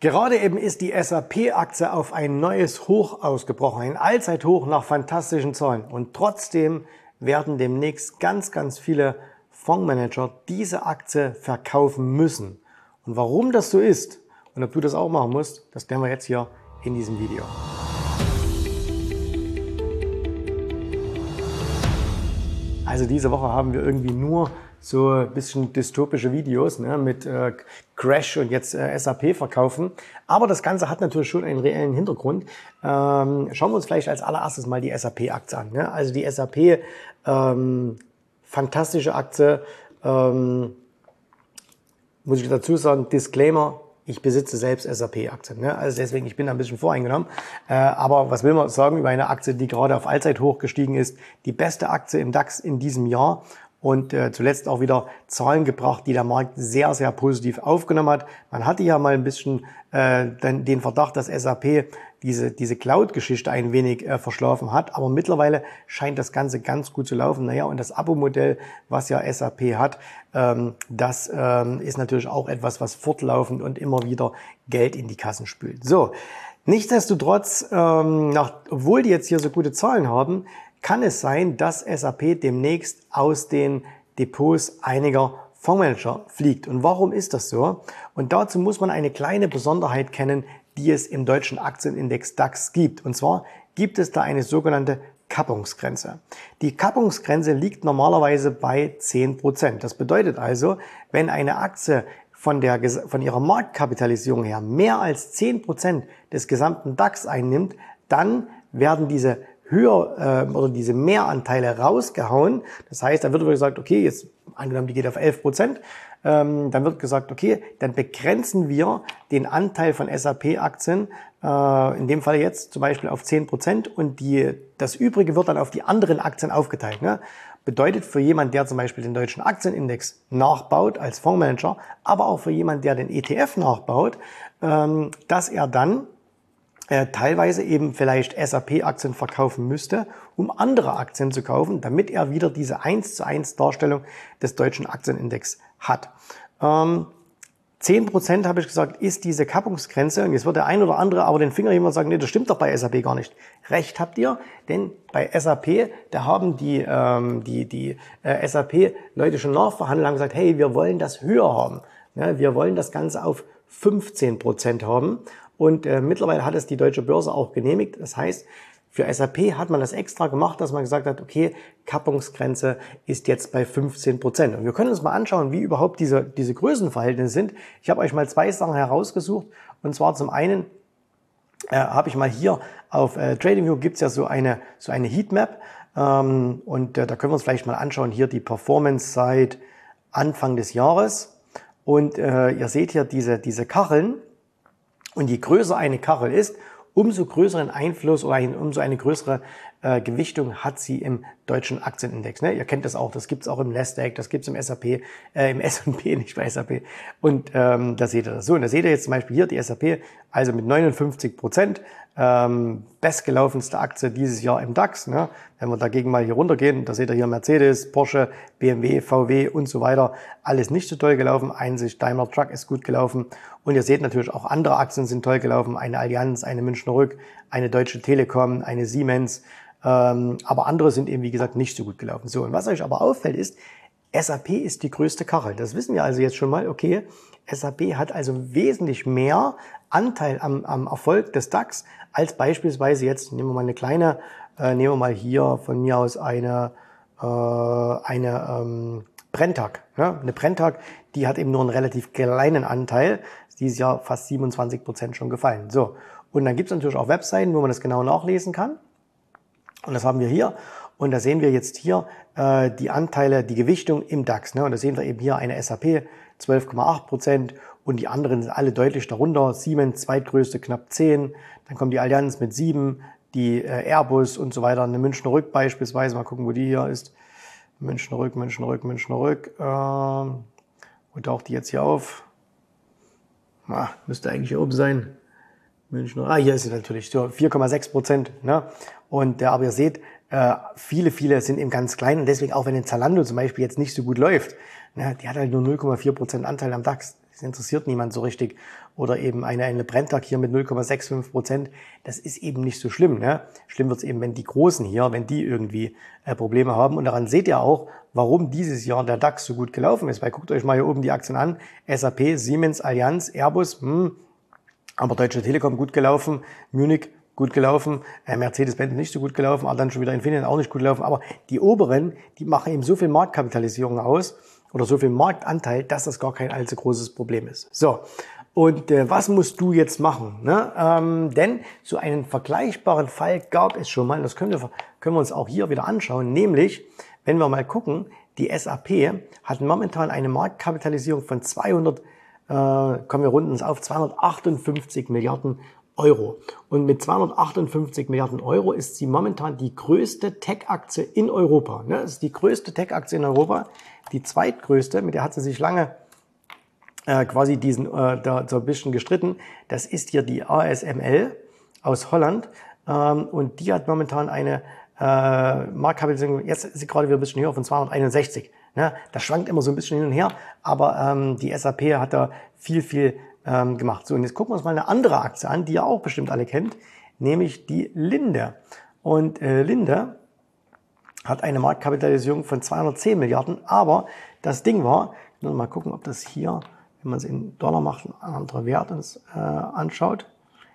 Gerade eben ist die SAP-Aktie auf ein neues Hoch ausgebrochen, ein Allzeithoch nach fantastischen Zahlen. Und trotzdem werden demnächst ganz viele Fondsmanager diese Aktie verkaufen müssen. Und warum das so ist und ob du das auch machen musst, das klären wir jetzt hier in diesem Video. Also diese Woche haben wir irgendwie nur so ein bisschen dystopische Videos mit Crash und jetzt SAP verkaufen. Aber das Ganze hat natürlich schon einen reellen Hintergrund. Schauen wir uns vielleicht als allererstes mal die SAP-Aktie an. Ne? Also die SAP, fantastische Aktie. Muss ich dazu sagen, Disclaimer, ich besitze selbst SAP-Aktien. Ne? Also deswegen, ich bin da ein bisschen voreingenommen. Aber was will man sagen über eine Aktie, die gerade auf Allzeithoch gestiegen ist? Die beste Aktie im DAX in diesem Jahr. Und zuletzt auch wieder Zahlen gebracht, die der Markt sehr positiv aufgenommen hat. Man hatte ja mal ein bisschen den Verdacht, dass SAP diese Cloud-Geschichte ein wenig verschlafen hat. Aber mittlerweile scheint das Ganze ganz gut zu laufen. Naja, und das Abo-Modell, was ja SAP hat, das ist natürlich auch etwas, was fortlaufend und immer wieder Geld in die Kassen spült. So, nichtsdestotrotz, obwohl die jetzt hier so gute Zahlen haben, kann es sein, dass SAP demnächst aus den Depots einiger Fondsmanager fliegt. Und warum ist das so? Und dazu muss man eine kleine Besonderheit kennen, die es im deutschen Aktienindex DAX gibt. Und zwar gibt es da eine sogenannte Kappungsgrenze. Die Kappungsgrenze liegt normalerweise bei 10%. Das bedeutet also, wenn eine Aktie von ihrer Marktkapitalisierung her mehr als 10% des gesamten DAX einnimmt, dann werden diese diese Mehranteile rausgehauen. Das heißt, da wird gesagt, okay, jetzt angenommen, die geht auf 11%, dann wird gesagt, okay, dann begrenzen wir den Anteil von SAP-Aktien, in dem Fall jetzt zum Beispiel auf 10% und das Übrige wird dann auf die anderen Aktien aufgeteilt. Ne? Bedeutet für jemand, der zum Beispiel den deutschen Aktienindex nachbaut als Fondsmanager, aber auch für jemand, der den ETF nachbaut, dass er dann teilweise eben vielleicht SAP-Aktien verkaufen müsste, um andere Aktien zu kaufen, damit er wieder diese 1:1 Darstellung des deutschen Aktienindex hat. 10% habe ich gesagt, ist diese Kappungsgrenze. Und jetzt wird der ein oder andere aber den Finger heben und sagen, nee, das stimmt doch bei SAP gar nicht. Recht habt ihr, denn bei SAP, da haben die SAP-Leute schon nachverhandelt und haben gesagt, hey, wir wollen das höher haben. Ja, wir wollen das Ganze auf 15% haben. Und mittlerweile hat es die Deutsche Börse auch genehmigt. Das heißt, für SAP hat man das extra gemacht, dass man gesagt hat, okay, Kappungsgrenze ist jetzt bei 15%. Und wir können uns mal anschauen, wie überhaupt diese Größenverhältnisse sind. Ich habe euch mal zwei Sachen herausgesucht. Und zwar zum einen habe ich mal hier auf TradingView gibt's ja so eine Heatmap. Und da können wir uns vielleicht mal anschauen, hier die Performance seit Anfang des Jahres. Und ihr seht hier diese Kacheln. Und je größer eine Kachel ist, umso größeren Einfluss oder umso eine größere Gewichtung hat sie im deutschen Aktienindex. Ne? Ihr kennt das auch, das gibt's auch im Nasdaq, das gibt's im SAP, im S&P, nicht bei SAP. Und da seht ihr das so. Und da seht ihr jetzt zum Beispiel hier die SAP, also mit 59%, bestgelaufenste Aktie dieses Jahr im DAX. Ne? Wenn wir dagegen mal hier runtergehen, da seht ihr hier Mercedes, Porsche, BMW, VW und so weiter. Alles nicht so toll gelaufen. Einzig Daimler Truck ist gut gelaufen. Und ihr seht natürlich auch andere Aktien sind toll gelaufen. Eine Allianz, eine Münchner Rück, eine Deutsche Telekom, eine Siemens. Aber andere sind eben, wie gesagt, nicht so gut gelaufen. So, und was euch aber auffällt ist, SAP ist die größte Kachel. Das wissen wir also jetzt schon mal. Okay, SAP hat also wesentlich mehr Anteil am Erfolg des DAX als beispielsweise jetzt, nehmen wir mal eine kleine, nehmen wir mal hier von mir aus eine Brenntag. Ne? Eine Brenntag, die hat eben nur einen relativ kleinen Anteil. Ist dieses Jahr fast 27% schon gefallen. So, und dann gibt es natürlich auch Webseiten, wo man das genau nachlesen kann. Und das haben wir hier. Und da sehen wir jetzt hier die Anteile, die Gewichtung im DAX. Ne? Und da sehen wir eben hier eine SAP 12,8% und die anderen sind alle deutlich darunter. Siemens zweitgrößte knapp 10, dann kommt die Allianz mit 7, die Airbus und so weiter. Eine Münchner Rück beispielsweise, mal gucken, wo die hier ist. Münchner Rück. Wo taucht die jetzt hier auf? Müsste eigentlich hier oben sein. Münchner. Hier ist sie natürlich, so 4,6%. Ne? Und aber ihr seht, viele sind eben ganz klein und deswegen auch wenn ein Zalando zum Beispiel jetzt nicht so gut läuft, ne, die hat halt nur 0,4% Anteil am DAX. Das interessiert niemand so richtig. Oder eben eine Brenntag hier mit 0,65%. Das ist eben nicht so schlimm. Ne? Schlimm wird es eben, wenn die Großen hier, wenn die irgendwie Probleme haben. Und daran seht ihr auch, warum dieses Jahr der DAX so gut gelaufen ist. Weil guckt euch mal hier oben die Aktien an. SAP, Siemens, Allianz, Airbus, aber Deutsche Telekom gut gelaufen, Munich gut gelaufen, Mercedes-Benz nicht so gut gelaufen, aber dann schon wieder Infineon auch nicht gut gelaufen. Aber die oberen, die machen eben so viel Marktkapitalisierung aus oder so viel Marktanteil, dass das gar kein allzu großes Problem ist. So, und was musst du jetzt machen? Ne? Denn so einen vergleichbaren Fall gab es schon mal, das können wir uns auch hier wieder anschauen, nämlich, wenn wir mal gucken, die SAP hat momentan eine Marktkapitalisierung von 258 Milliarden Euro. Und mit 258 Milliarden Euro ist sie momentan die größte Tech-Aktie in Europa. Das ist die größte Tech-Aktie in Europa, die zweitgrößte, mit der hat sie sich lange quasi da so ein bisschen gestritten. Das ist hier die ASML aus Holland und die hat momentan eine Marktkapitalisierung, jetzt ist sie gerade wieder ein bisschen höher, von 261. Ne? Das schwankt immer so ein bisschen hin und her, aber die SAP hat da viel gemacht. So, und jetzt gucken wir uns mal eine andere Aktie an, die ihr auch bestimmt alle kennt, nämlich die Linde. Und Linde hat eine Marktkapitalisierung von 210 Milliarden, aber das Ding war, ich muss mal gucken, ob das hier, wenn man es in Dollar macht, ein anderer Wert uns anschaut,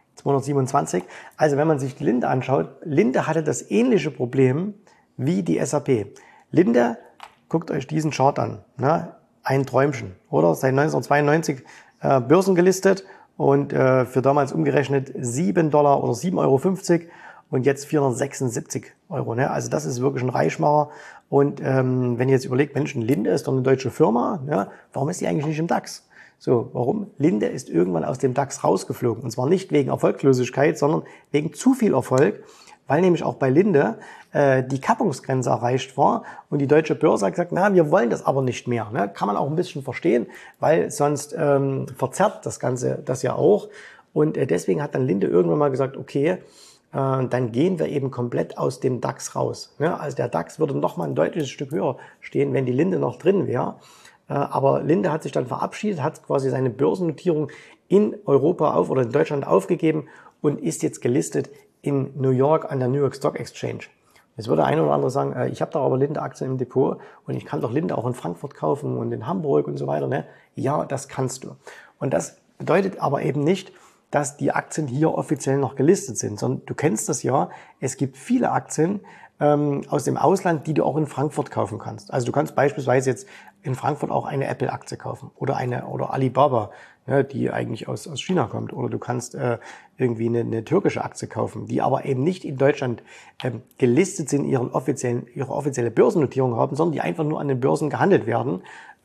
227. Also wenn man sich die Linde anschaut, Linde hatte das ähnliche Problem wie die SAP. Linde, guckt euch diesen Chart an, ne? Ein Träumchen, oder? Seit 1992 börsengelistet und für damals umgerechnet $7 oder 7,50 € und jetzt 476 €. Ne? Also das ist wirklich ein Reichmacher. Und wenn ihr jetzt überlegt, Mensch, Linde ist doch eine deutsche Firma, ne? Warum ist die eigentlich nicht im DAX? So, warum? Linde ist irgendwann aus dem DAX rausgeflogen. Und zwar nicht wegen Erfolglosigkeit, sondern wegen zu viel Erfolg, weil nämlich auch bei Linde die Kappungsgrenze erreicht war und die deutsche Börse hat gesagt, na, wir wollen das aber nicht mehr. Ne? Kann man auch ein bisschen verstehen, weil sonst verzerrt das Ganze das ja auch. Und deswegen hat dann Linde irgendwann mal gesagt, okay, dann gehen wir eben komplett aus dem DAX raus. Ne? Also der DAX würde noch mal ein deutliches Stück höher stehen, wenn die Linde noch drin wäre. Aber Linde hat sich dann verabschiedet, hat quasi seine Börsennotierung in Europa oder in Deutschland aufgegeben und ist jetzt gelistet in New York an der New York Stock Exchange. Jetzt würde ein oder andere sagen, ich habe doch aber Linde-Aktien im Depot und ich kann doch Linde auch in Frankfurt kaufen und in Hamburg und so weiter. Ne? Ja, das kannst du. Und das bedeutet aber eben nicht, dass die Aktien hier offiziell noch gelistet sind, sondern du kennst das ja, es gibt viele Aktien aus dem Ausland, die du auch in Frankfurt kaufen kannst. Also du kannst beispielsweise jetzt in Frankfurt auch eine Apple-Aktie kaufen oder oder Alibaba, ne, die eigentlich aus China kommt. Oder du kannst irgendwie eine türkische Aktie kaufen, die aber eben nicht in Deutschland gelistet sind, ihre offizielle Börsennotierung haben, sondern die einfach nur an den Börsen gehandelt werden.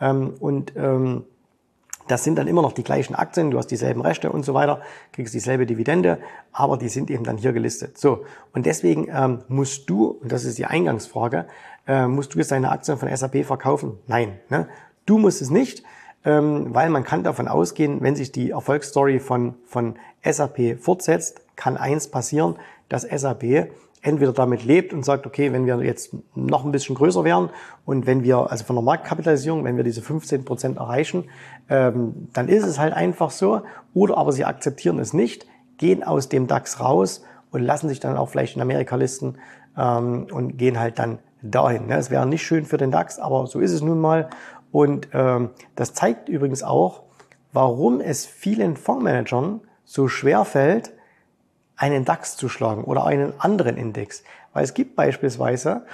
Das sind dann immer noch die gleichen Aktien, du hast dieselben Rechte und so weiter, kriegst dieselbe Dividende, aber die sind eben dann hier gelistet. So, und deswegen musst du, und das ist die Eingangsfrage, musst du jetzt deine Aktien von SAP verkaufen? Nein, ne? Du musst es nicht, weil man kann davon ausgehen, wenn sich die Erfolgsstory von SAP fortsetzt, kann eins passieren, dass SAP entweder damit lebt und sagt, okay, wenn wir jetzt noch ein bisschen größer wären und wenn wir, also von der Marktkapitalisierung, wenn wir diese 15% erreichen, dann ist es halt einfach so. Oder aber sie akzeptieren es nicht, gehen aus dem DAX raus und lassen sich dann auch vielleicht in Amerika listen und gehen halt dann dahin. Es wäre nicht schön für den DAX, aber so ist es nun mal. Und das zeigt übrigens auch, warum es vielen Fondsmanagern so schwer fällt, einen DAX zu schlagen oder einen anderen Index. Weil es gibt beispielsweise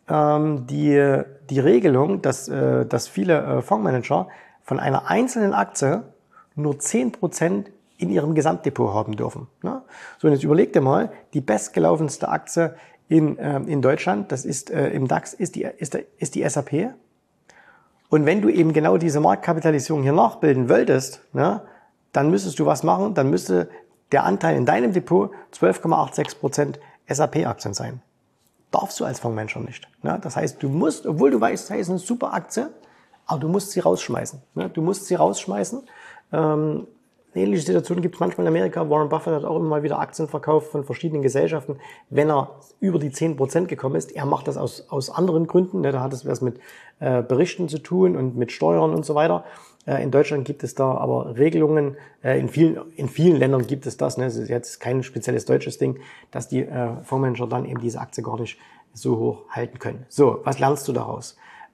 die Regelung, dass viele Fondsmanager von einer einzelnen Aktie nur 10% in ihrem Gesamtdepot haben dürfen. Ne? So, und jetzt überleg dir mal, die bestgelaufenste Aktie in Deutschland, das ist im DAX, ist die SAP. Und wenn du eben genau diese Marktkapitalisierung hier nachbilden wolltest, ne, dann müsstest du was machen, dann müsste der Anteil in deinem Depot 12,86% SAP-Aktien sein. Darfst du als Fondsmanager nicht. Ne? Das heißt, du musst, obwohl du weißt, hey, ist eine super Aktie, aber du musst sie rausschmeißen. Ne? Du musst sie rausschmeißen. Ähnliche Situationen gibt es manchmal in Amerika. Warren Buffett hat auch immer mal wieder Aktien verkauft von verschiedenen Gesellschaften, wenn er über die 10% gekommen ist. Er macht das aus anderen Gründen. Ne? Da hat es was mit Berichten zu tun und mit Steuern und so weiter. In Deutschland gibt es da aber Regelungen, in vielen Ländern gibt es das, ne? Das ist jetzt kein spezielles deutsches Ding, dass die Fondsmanager dann eben diese Aktie gar nicht so hoch halten können. So, was lernst du daraus?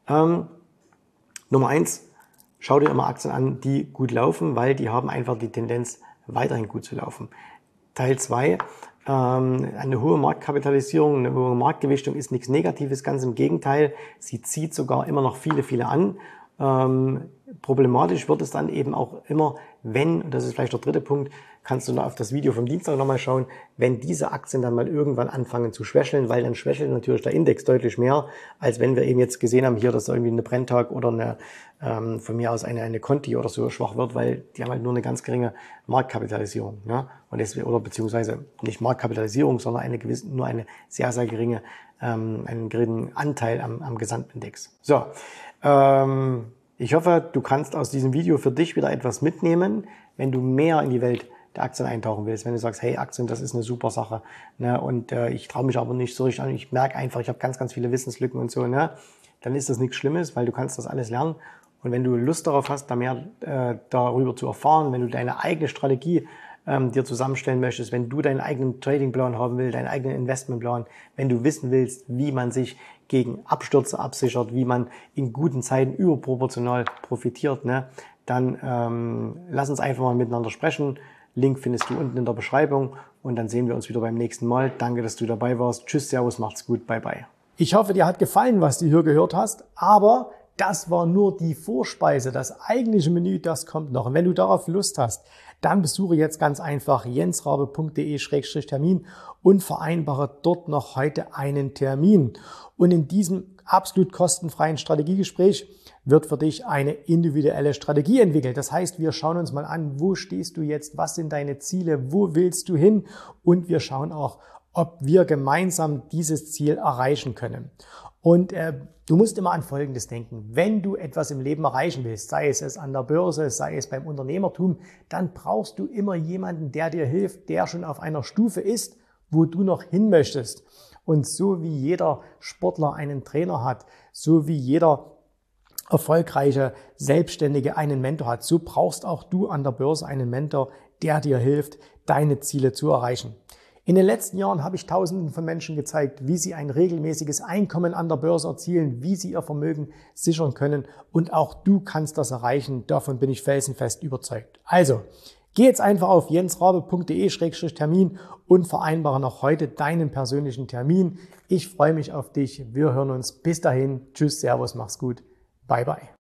Nummer 1, schau dir immer Aktien an, die gut laufen, weil die haben einfach die Tendenz, weiterhin gut zu laufen. Teil 2, eine hohe Marktkapitalisierung, eine hohe Marktgewichtung ist nichts Negatives, ganz im Gegenteil, sie zieht sogar immer noch viele an. Problematisch wird es dann eben auch immer, wenn, und das ist vielleicht der dritte Punkt, kannst du noch auf das Video vom Dienstag nochmal schauen, wenn diese Aktien dann mal irgendwann anfangen zu schwächeln, weil dann schwächelt natürlich der Index deutlich mehr, als wenn wir eben jetzt gesehen haben hier, dass irgendwie eine Brenntag oder eine, von mir aus eine Conti oder so schwach wird, weil die haben halt nur eine ganz geringe Marktkapitalisierung, ja, und deswegen, oder beziehungsweise nicht Marktkapitalisierung, sondern nur eine sehr geringe, einen geringen Anteil am Gesamtindex. So, ich hoffe, du kannst aus diesem Video für dich wieder etwas mitnehmen, wenn du mehr in die Welt der Aktien eintauchen willst. Wenn du sagst, hey, Aktien, das ist eine super Sache, ne, und ich traue mich aber nicht so richtig an, ich merke einfach, ich habe ganz viele Wissenslücken und so, ne, dann ist das nichts Schlimmes, weil du kannst das alles lernen. Und wenn du Lust darauf hast, da mehr darüber zu erfahren, wenn du deine eigene Strategie dir zusammenstellen möchtest, wenn du deinen eigenen Tradingplan haben willst, deinen eigenen Investmentplan, wenn du wissen willst, wie man sich gegen Abstürze absichert, wie man in guten Zeiten überproportional profitiert, ne, dann lass uns einfach mal miteinander sprechen. Link findest du unten in der Beschreibung und dann sehen wir uns wieder beim nächsten Mal. Danke, dass du dabei warst. Tschüss, servus, macht's gut, bye bye. Ich hoffe, dir hat gefallen, was du hier gehört hast, aber das war nur die Vorspeise. Das eigentliche Menü, das kommt noch. Und wenn du darauf Lust hast, dann besuche jetzt ganz einfach jensrabe.de/termin und vereinbare dort noch heute einen Termin. Und in diesem absolut kostenfreien Strategiegespräch wird für dich eine individuelle Strategie entwickelt. Das heißt, wir schauen uns mal an, wo stehst du jetzt, was sind deine Ziele, wo willst du hin, und wir schauen auch, ob wir gemeinsam dieses Ziel erreichen können. Und du musst immer an Folgendes denken. Wenn du etwas im Leben erreichen willst, sei es an der Börse, sei es beim Unternehmertum, dann brauchst du immer jemanden, der dir hilft, der schon auf einer Stufe ist, wo du noch hin möchtest. Und so wie jeder Sportler einen Trainer hat, so wie jeder erfolgreiche Selbstständige einen Mentor hat, so brauchst auch du an der Börse einen Mentor, der dir hilft, deine Ziele zu erreichen. In den letzten Jahren habe ich Tausenden von Menschen gezeigt, wie sie ein regelmäßiges Einkommen an der Börse erzielen, wie sie ihr Vermögen sichern können, und auch du kannst das erreichen. Davon bin ich felsenfest überzeugt. Also, geh jetzt einfach auf jensrabe.de/termin und vereinbare noch heute deinen persönlichen Termin. Ich freue mich auf dich. Wir hören uns. Bis dahin. Tschüss, servus, mach's gut. Bye, bye.